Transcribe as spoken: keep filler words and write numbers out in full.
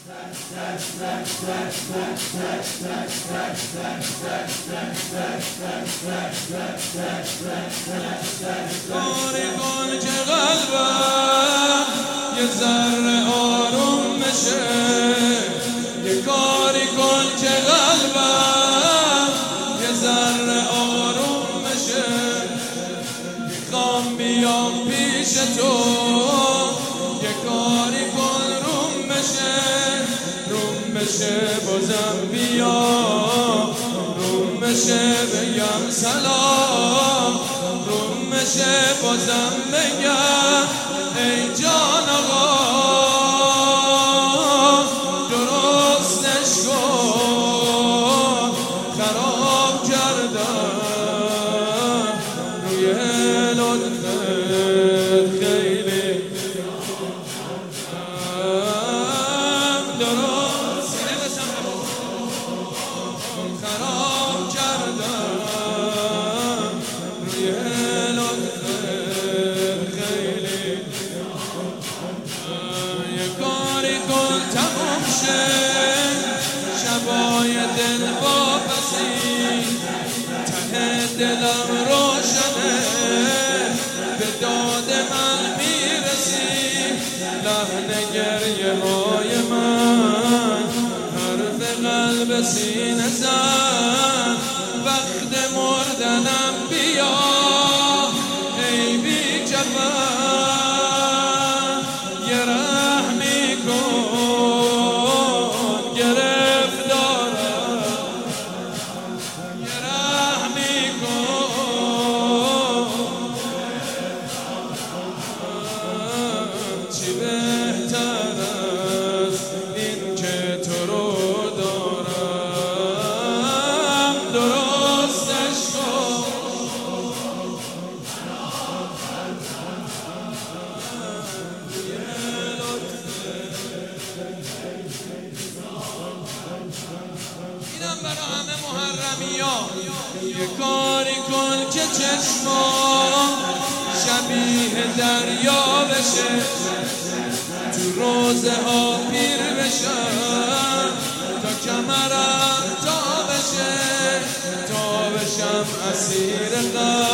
کاری کن که قلبم یه ذره آروم بشه، یه کاری کن که قلبم یه ذره آروم بشه. میخوام بیام پیش تو، یه کاری کن روم بشه، روم بشه بازم بیام، روم بشه بگم سلام، روم بشه بازم بگم ای جان آقا درستش کن، خراب کردم روی لطفت خیلی درست خراب کردم روی لطفت خیلی. یه کاری کن تموم شه شبای دل واپسی، ته دلم روشنه به داد من میرسی. لحن گریه های من حرف قلب سینه زن، وقت مردنم بیا ای بی جفا، یه رحمی کن گرفتارم، یه رحمی کن. چی بهتر از این که تو رو دارم، درستش کن. اینم برا همه محرمی ها. یه کاری کن که چشمام شبیه دریا بشه، تو روزه ها پیر بشم، تا کمرم تا بشه، تا بشم اسیر قلب